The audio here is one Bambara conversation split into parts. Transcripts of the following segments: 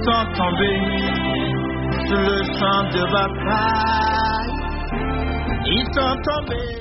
sont tombés sur le champ de bataille. Ils sont tombés.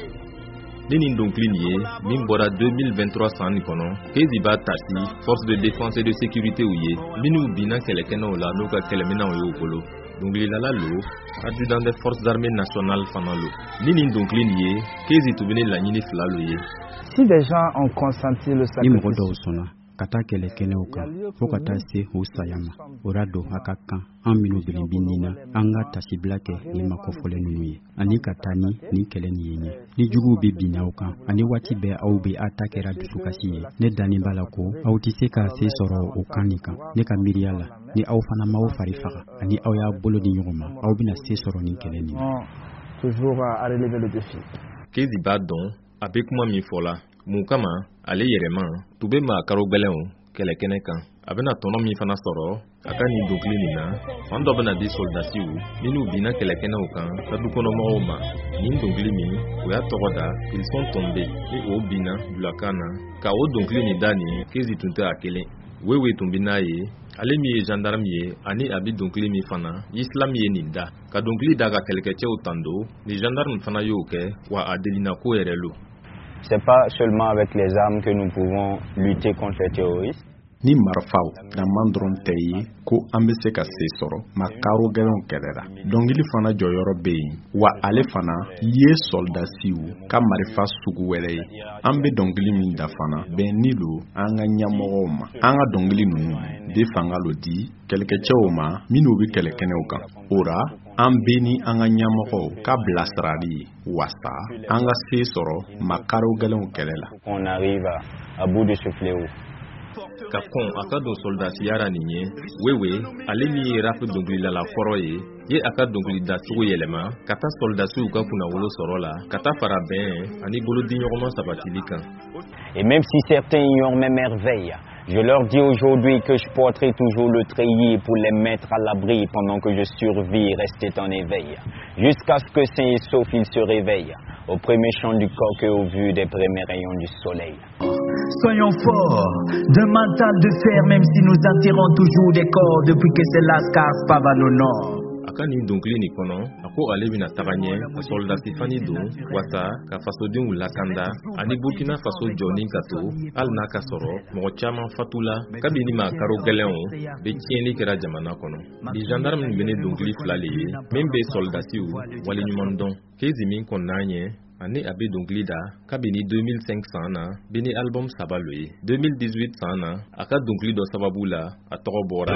Nini Ndonkliniye, Mimbora 2023 sani kono, Keziba Tasi, force de défense et de sécurité ouye, Minu Bina Kelekena Ola, Noka Kelemena Oyokolo, Donglilala Lo, adjudant des forces armées nationales Fanalo. Nini Ndonkliniye, Kezi Tubine Lanini Flaloye. Si des gens ont consenti le sacrifice, kata kelekene uka fokata se husayama orado akaka aminu bilimbinina anga tasiblake ni makofole nuye ani katani ni keleni yenye ni jugu bibina uka ani wati be au be atakera dusukasiye ne dani balako au tiseka se soro ukanika ne kamiriala ni au fana mawo farifaka ani au ya bolo di nyoma au bina se soro ni keleni toujours à relever le défi. Kezi badon avec moi mi fola mukama ale yerema tube ma karo gbeleon kelekene kan abena tono mi fana soro aka ni Ndonklini na ondo bena di soldati u minu bina kelekene ukan tadu kono mo ma ni Ndonklini o ya togoda ils sont tombés et o bina dulakana ka o Ndonklini dani kezi tunte akele wewe tumbina ye ale mi gendarme ye ani abi Ndonklini fana islam ye ninda ka Ndonklini daga kelekece utando ni gendarme fana yoke wa adelina ko erelo. C'est pas seulement avec les armes que nous pouvons lutter contre les terroristes. Ni marfaw na mandron teye ko ambe se ka se soro makaro gelon kelera dongili fana joyoro beyin wa ale fana ye soldasiu ka marifa sugu were ambe dongili min da fana ben nilo anga nyamoma anga dongili nunu de fanga lodi kelke chewoma minu bi kelekene ukan ora ambeni anga nyamogo ka blasrari wasta anga se soro makaro gelon kelela on arrive à bout de ce fléau. Kakon akado soldati yara ninye wewe alemi rafu Ndonklila la foroye ye aka Ndonklili da tugo yelema kata soldati uka kuna wolo sorola kata fara ben ani bolo dignorement sabatilika. Et même si certains ignorent mes merveilles, je leur dis aujourd'hui que je porterai toujours le treillis pour les mettre à l'abri pendant que je survis rester en éveil, jusqu'à ce que sains et saufs ils se réveillent, au premier chant du coq et au vu des premiers rayons du soleil. Soyons forts, d'un mental de fer, même si nous attirons toujours des corps, depuis que c'est Lascar Pavano Nord. Akani Ndonklini kono ako alevina tabanye soldati fani do wata ka faso din lakanda ani Burkina Faso joni kato al naka soro mo chama fatula kabini ma karo galeon be tieni kera jamana kono di gendarme bene Ndonklili flali membe soldati u wali nyumandon kezi min konanye ani abi Ndonklili da kabini 2500 na bini album sabaloye 2018 sana aka Ndonklili do sababula atobora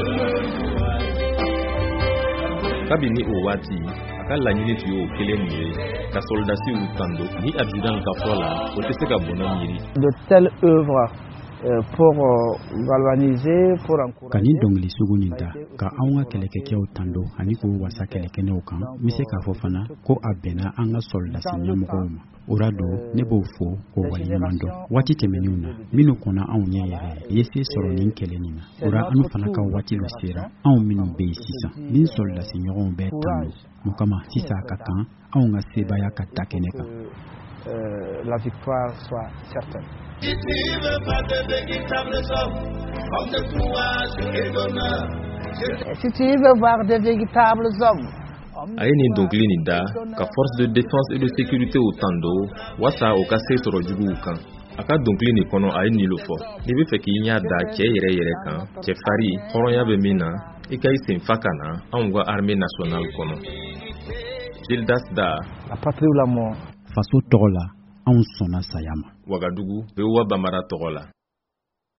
kabini o wati aka lanyini tuyo keleni ka soldati utando ni adjudant ka fola o te se ka bona miri de telles œuvres pour galvaniser, pour encourager. Kani dongli suguninda ka aunga kelekeke utando ani ko wasa kelekene ukan mise ka fofana ko abena anga soldati nyamugoma urado nebofo ko walimando wati temeniuna minu kona aunye yere yesi soronin kelenina ura anu fana ka wati losera au minu be sisa min soldati nyogon be tando mukama sisa kakan aunga sebaya katakeneka la victoire soit certaine. Si tu veux pas de véritables hommes, comme de courage et d'honneur. Si tu veux voir de véritables hommes. Aini Ndonklini da ka force de défense et de sécurité utando wasa okase soro jugu ukan aka Ndonklini kono aini lofo nibi feki nya da che yere kan che fari horonya be mina ikai senfakana angwa armée nationale kono Gildas da la patrie ou la mort faso togola an sona sayama Wagadugu be wa bamara togola